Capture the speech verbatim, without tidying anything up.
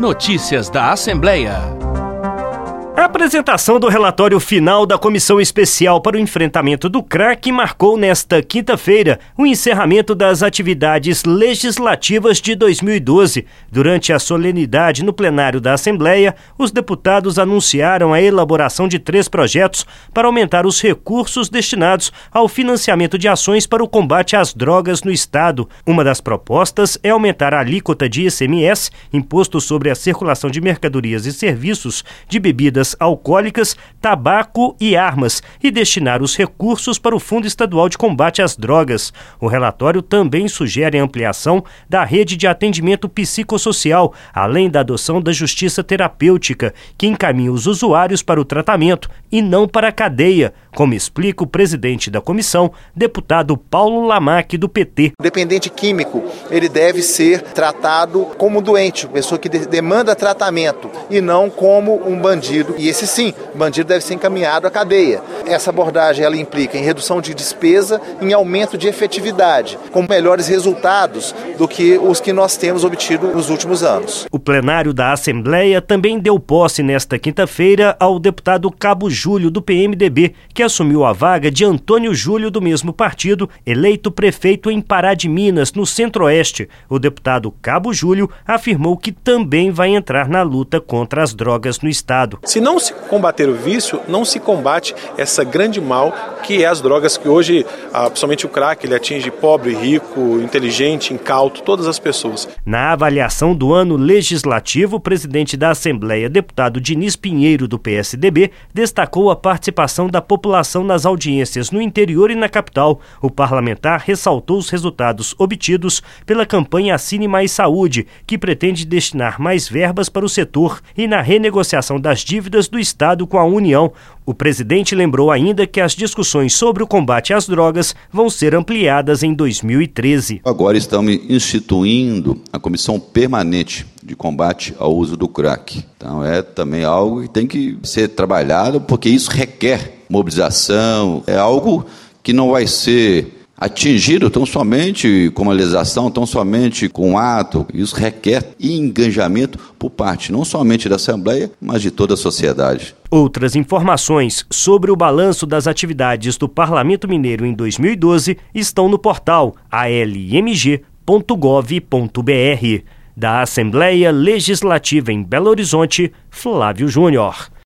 Notícias da Assembleia. A apresentação do relatório final da Comissão Especial para o Enfrentamento do Crack marcou nesta quinta-feira o encerramento das atividades legislativas de dois mil e doze. Durante a solenidade no plenário da Assembleia, os deputados anunciaram a elaboração de três projetos para aumentar os recursos destinados ao financiamento de ações para o combate às drogas no Estado. Uma das propostas é aumentar a alíquota de I C M S, Imposto sobre a Circulação de Mercadorias e Serviços, de bebidas alcoólicas, tabaco e armas e destinar os recursos para o Fundo Estadual de Combate às Drogas. O relatório também sugere a ampliação da rede de atendimento psicossocial, além da adoção da justiça terapêutica, que encaminha os usuários para o tratamento e não para a cadeia, como explica o presidente da comissão, deputado Paulo Lamaque, do P T. O dependente químico, ele deve ser tratado como doente, pessoa que de- demanda tratamento e não como um bandido. E esse sim, o bandido deve ser encaminhado à cadeia. Essa abordagem ela implica em redução de despesa, em aumento de efetividade, com melhores resultados do que os que nós temos obtido nos últimos anos. O plenário da Assembleia também deu posse nesta quinta-feira ao deputado Cabo Júlio, do P M D B, que assumiu a vaga de Antônio Júlio, do mesmo partido, eleito prefeito em Pará de Minas, no Centro-Oeste. O deputado Cabo Júlio afirmou que também vai entrar na luta contra as drogas no Estado. Se não se combater o vício, não se combate essa grande mal que é as drogas, que hoje, ah, principalmente o crack, ele atinge pobre, rico, inteligente, incauto, todas as pessoas. Na avaliação do ano legislativo, o presidente da Assembleia, deputado Diniz Pinheiro, do P S D B, destacou a participação da população nas audiências no interior e na capital. O parlamentar ressaltou os resultados obtidos pela campanha Assine Mais Saúde, que pretende destinar mais verbas para o setor e na renegociação das dívidas do Estado com a União. O presidente lembrou ainda que as discussões sobre o combate às drogas vão ser ampliadas em dois mil e treze. Agora estamos instituindo a Comissão Permanente de Combate ao Uso do Crack. Então é também algo que tem que ser trabalhado, porque isso requer mobilização, é algo que não vai ser atingido tão somente com uma legislação, tão somente com um ato. Isso requer engajamento por parte não somente da Assembleia, mas de toda a sociedade. Outras informações sobre o balanço das atividades do Parlamento Mineiro em dois mil e doze estão no portal a l m g ponto gov ponto b r. Da Assembleia Legislativa em Belo Horizonte, Flávio Júnior.